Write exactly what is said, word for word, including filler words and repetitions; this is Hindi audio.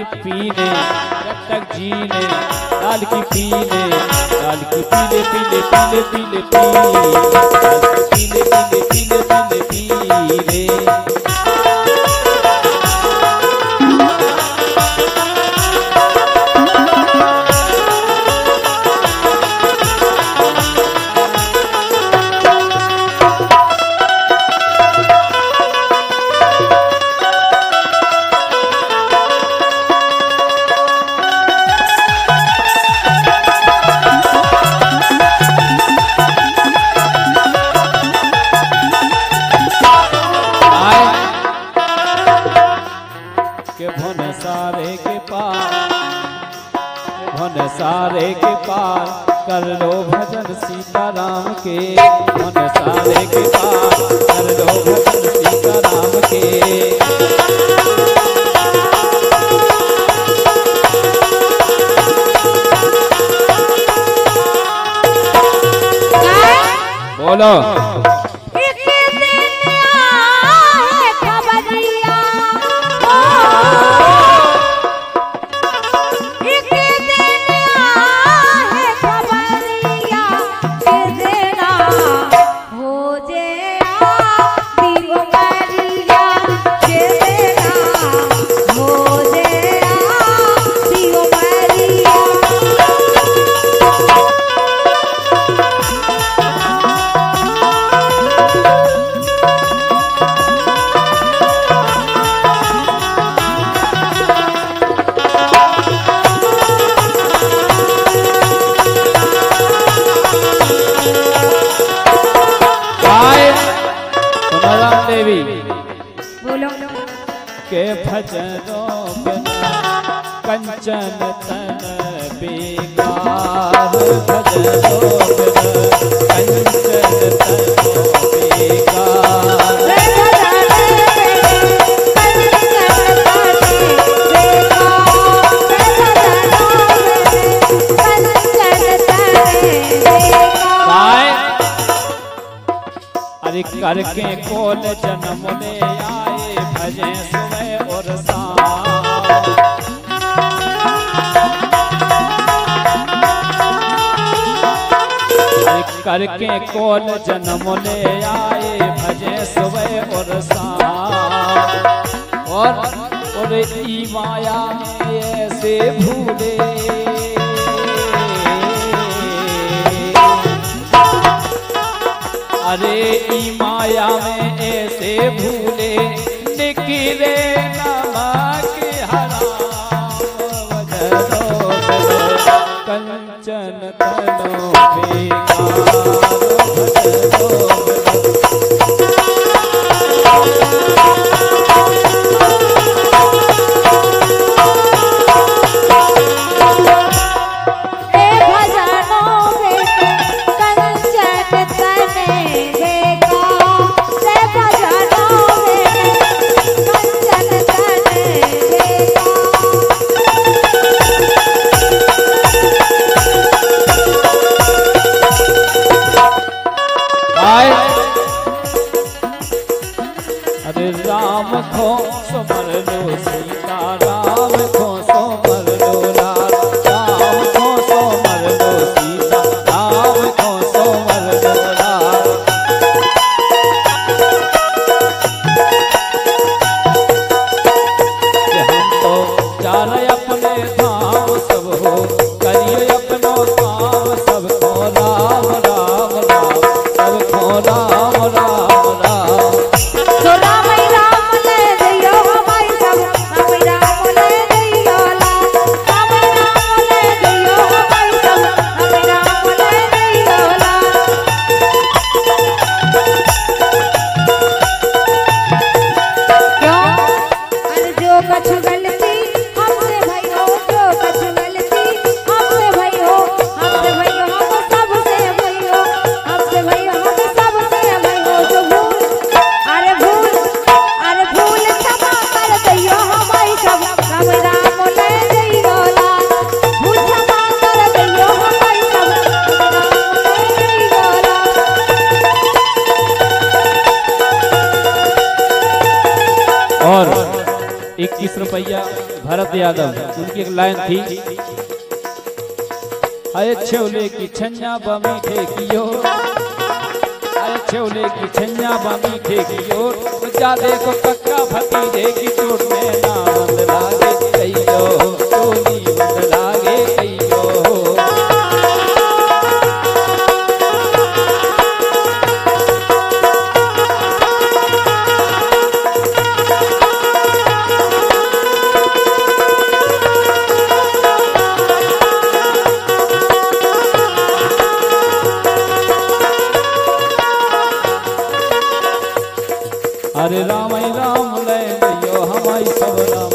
पीने जब तक जीने, लाल की पीने, लाल की पीले पीले पीले पीले पीले, लाल की पीले पीले पीले पीले। सारे के पार कर लो भजन सीताराम के, मन सारे के पार कर लो भजन सीताराम के। बोलो के भजनों बिना कंचन तन बेकार, भजनों बिना कंचन तन बेकार। अरे करके कोल जन्म ले आए भजे सुबह और शाम, करके कोल जन्म ले आए भजे सुबह और शाम। और और ई माया ऐसे भूले, अरे ई माया में ऐसे भूले निकले नमक हराम, वजनो कंचन तनो बेकार, अरे राम को सुमर लो सीता, राम को सुमर लो लाल, राम को सुमर लो सीता, राम को सुमर लो लाल। हम तो जा रहे अपने धाम, सब हो करिए अपनो काम, सबको राम राम राम, सबको राम राम राम। तो राम राम ले दियो हमारी सब, राम राम ले दियो लाल, राम राम ले दियो हमारी सब, राम राम ले दियो लाल। क्यों अरे जो कछ गलती हमसे भई हो, जो कछ गलती हमसे भई हो, हमसे भई हो, हम सबसे भई इक्कीस रुपया भरत यादव, उनकी एक लाइन थी, अरे छोले की छन्या बमीठे की ओर, अरे छोले की छन्या बमीठे की ओर, जादे को कक्का भतीजे की चोट में ना बंद लागे कहियो, टोली बंद लागे कहियो। अरे राम राम लय गयो हमारी सब राम